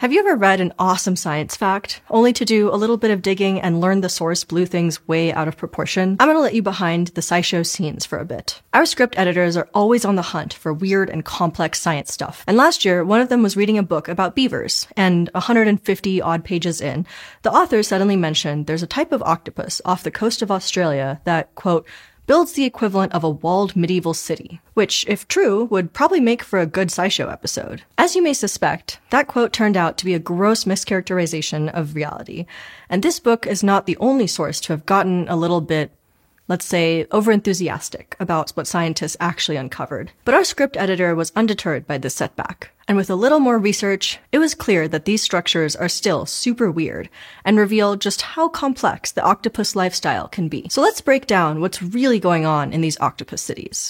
Have you ever read an awesome science fact, only to do a little bit of digging and learn the source blew things way out of proportion? I'm gonna let you behind the SciShow scenes for a bit. Our script editors are always on the hunt for weird and complex science stuff. And last year, one of them was reading a book about beavers, and 150 odd pages in, the author suddenly mentioned there's a type of octopus off the coast of Australia that, quote, builds the equivalent of a walled medieval city, which, if true, would probably make for a good SciShow episode. As you may suspect, that quote turned out to be a gross mischaracterization of reality, and this book is not the only source to have gotten a little bit, let's say, overenthusiastic about what scientists actually uncovered. But our script editor was undeterred by this setback. And with a little more research, it was clear that these structures are still super weird and reveal just how complex the octopus lifestyle can be. So let's break down what's really going on in these octopus cities.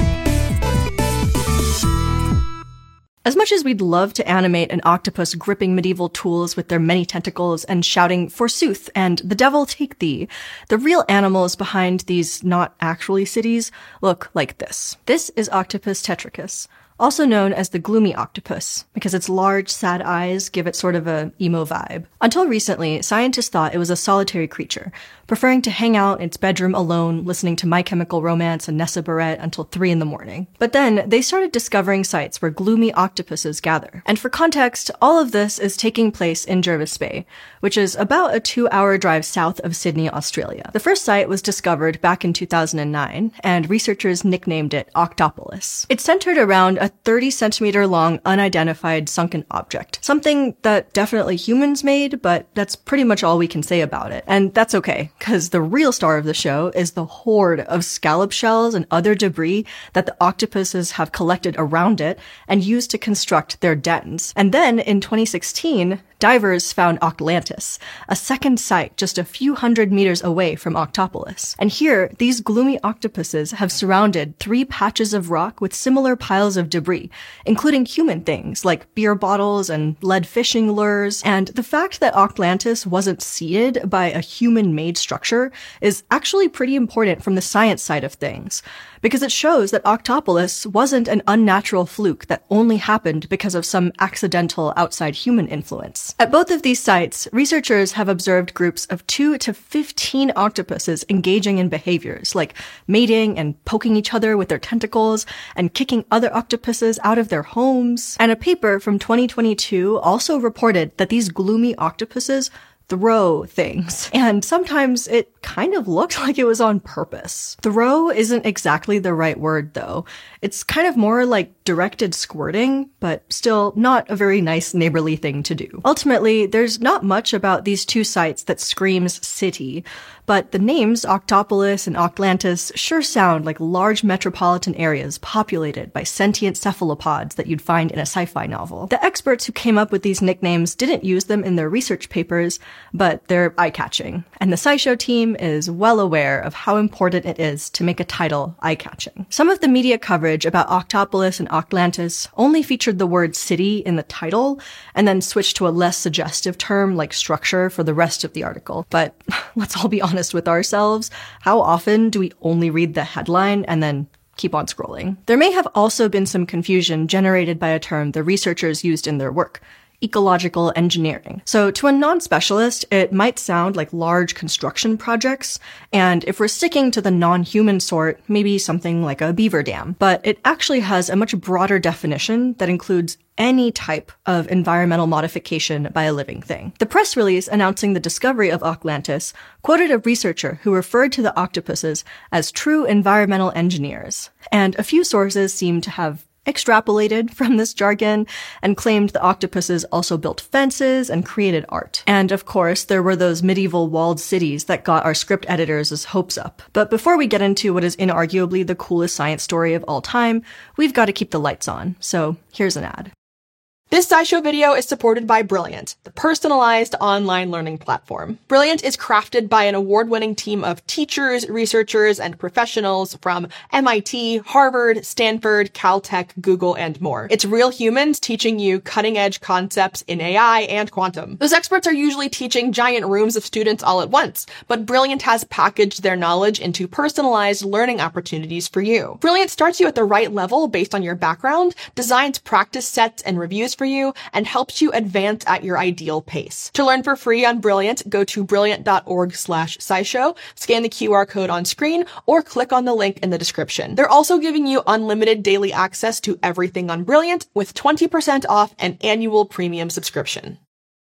As much as we'd love to animate an octopus gripping medieval tools with their many tentacles and shouting, "Forsooth," and "The devil take thee," the real animals behind these not actually cities look like this. This is Octopus tetricus, also known as the gloomy octopus, because its large, sad eyes give it sort of a emo vibe. Until recently, scientists thought it was a solitary creature, preferring to hang out in its bedroom alone, listening to My Chemical Romance and Nessa Barrett until 3 in the morning. But then, they started discovering sites where gloomy octopuses gather. And for context, all of this is taking place in Jervis Bay, which is about a 2-hour drive south of Sydney, Australia. The first site was discovered back in 2009, and researchers nicknamed it Octopolis. It's centered around a 30-centimeter long unidentified sunken object. Something that definitely humans made, but that's pretty much all we can say about it. And that's okay, because the real star of the show is the horde of scallop shells and other debris that the octopuses have collected around it and used to construct their dens. And then, in 2016, divers found Octlantis, a second site just a few hundred meters away from Octopolis. And here, these gloomy octopuses have surrounded 3 patches of rock with similar piles of debris, including human things like beer bottles and lead fishing lures. And the fact that Octlantis wasn't seeded by a human-made structure is actually pretty important from the science side of things, because it shows that Octopolis wasn't an unnatural fluke that only happened because of some accidental outside human influence. At both of these sites, researchers have observed groups of 2 to 15 octopuses engaging in behaviors like mating and poking each other with their tentacles and kicking other octopuses out of their homes. And a paper from 2022 also reported that these gloomy octopuses throw things. And sometimes it kind of looked like it was on purpose. Throw isn't exactly the right word, though. It's kind of more like directed squirting, but still not a very nice neighborly thing to do. Ultimately, there's not much about these 2 sites that screams city, but the names Octopolis and Octlantis sure sound like large metropolitan areas populated by sentient cephalopods that you'd find in a sci-fi novel. The experts who came up with these nicknames didn't use them in their research papers, but they're eye-catching. And the SciShow team is well aware of how important it is to make a title eye-catching. Some of the media coverage about Octopolis and Octlantis only featured the word city in the title, and then switched to a less suggestive term like structure for the rest of the article. But let's all be honest with ourselves, how often do we only read the headline and then keep on scrolling? There may have also been some confusion generated by a term the researchers used in their work: ecological engineering. So to a non-specialist, it might sound like large construction projects, and if we're sticking to the non-human sort, maybe something like a beaver dam. But it actually has a much broader definition that includes any type of environmental modification by a living thing. The press release announcing the discovery of Octlantis quoted a researcher who referred to the octopuses as true environmental engineers, and a few sources seem to have extrapolated from this jargon and claimed the octopuses also built fences and created art. And of course, there were those medieval walled cities that got our script editors' hopes up. But before we get into what is inarguably the coolest science story of all time, we've got to keep the lights on. So here's an ad. This SciShow video is supported by Brilliant, the personalized online learning platform. Brilliant is crafted by an award-winning team of teachers, researchers, and professionals from MIT, Harvard, Stanford, Caltech, Google, and more. It's real humans teaching you cutting-edge concepts in AI and quantum. Those experts are usually teaching giant rooms of students all at once, but Brilliant has packaged their knowledge into personalized learning opportunities for you. Brilliant starts you at the right level based on your background, designs practice sets and reviews for you and helps you advance at your ideal pace. To learn for free on Brilliant, go to brilliant.org/scishow, scan the QR code on screen, or click on the link in the description. They're also giving you unlimited daily access to everything on Brilliant with 20% off an annual premium subscription.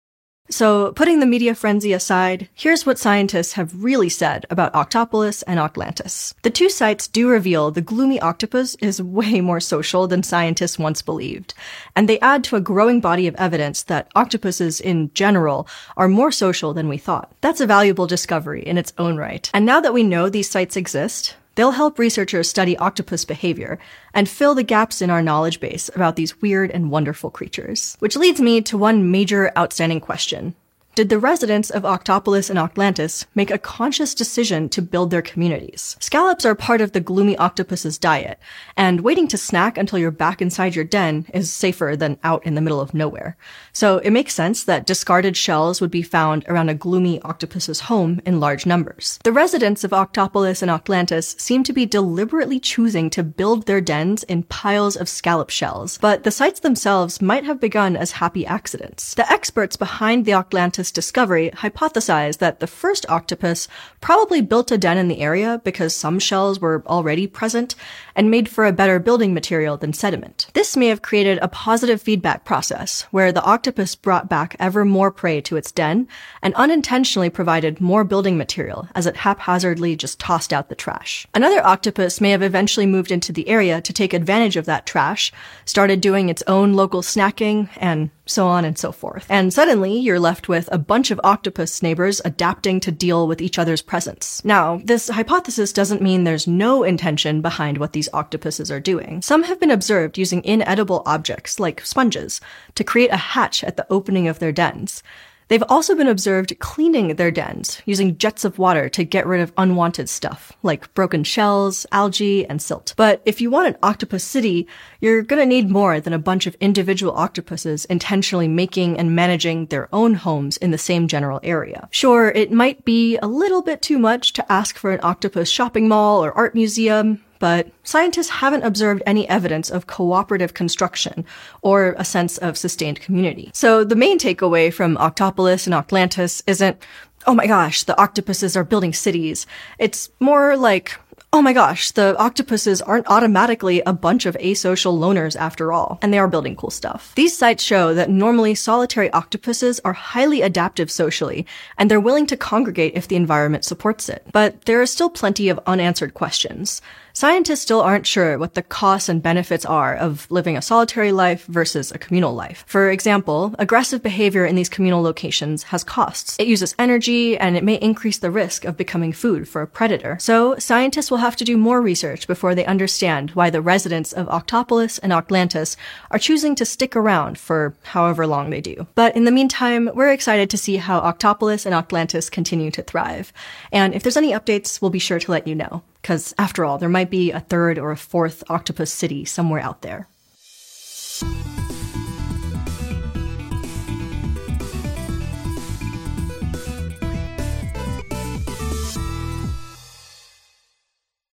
So, putting the media frenzy aside, here's what scientists have really said about Octopolis and Oclantis. The two sites do reveal the gloomy octopus is way more social than scientists once believed, and they add to a growing body of evidence that octopuses in general are more social than we thought. That's a valuable discovery in its own right. And now that we know these sites exist, they'll help researchers study octopus behavior and fill the gaps in our knowledge base about these weird and wonderful creatures. Which leads me to one major outstanding question. Did the residents of Octopolis and Oclantis make a conscious decision to build their communities? Scallops are part of the gloomy octopus's diet, and waiting to snack until you're back inside your den is safer than out in the middle of nowhere. So it makes sense that discarded shells would be found around a gloomy octopus's home in large numbers. The residents of Octopolis and Oclantis seem to be deliberately choosing to build their dens in piles of scallop shells, but the sites themselves might have begun as happy accidents. The experts behind the Oclantis discovery hypothesized that the first octopus probably built a den in the area because some shells were already present and made for a better building material than sediment. This may have created a positive feedback process where the octopus brought back ever more prey to its den and unintentionally provided more building material as it haphazardly just tossed out the trash. Another octopus may have eventually moved into the area to take advantage of that trash, started doing its own local snacking, and so on and so forth. And suddenly, you're left with a bunch of octopus neighbors adapting to deal with each other's presence. Now, this hypothesis doesn't mean there's no intention behind what these octopuses are doing. Some have been observed using inedible objects, like sponges, to create a hatch at the opening of their dens. They've also been observed cleaning their dens, using jets of water to get rid of unwanted stuff, like broken shells, algae, and silt. But if you want an octopus city, you're gonna need more than a bunch of individual octopuses intentionally making and managing their own homes in the same general area. Sure, it might be a little bit too much to ask for an octopus shopping mall or art museum, but scientists haven't observed any evidence of cooperative construction or a sense of sustained community. So the main takeaway from Octopolis and Oclantis isn't, oh my gosh, the octopuses are building cities. It's more like, oh my gosh, the octopuses aren't automatically a bunch of asocial loners after all, and they are building cool stuff. These sites show that normally solitary octopuses are highly adaptive socially, and they're willing to congregate if the environment supports it. But there are still plenty of unanswered questions. Scientists still aren't sure what the costs and benefits are of living a solitary life versus a communal life. For example, aggressive behavior in these communal locations has costs. It uses energy, and it may increase the risk of becoming food for a predator. So scientists will have to do more research before they understand why the residents of Octopolis and Oclantis are choosing to stick around for however long they do. But in the meantime, we're excited to see how Octopolis and Oclantis continue to thrive. And if there's any updates, we'll be sure to let you know. Because after all, there might be a third or a fourth octopus city somewhere out there.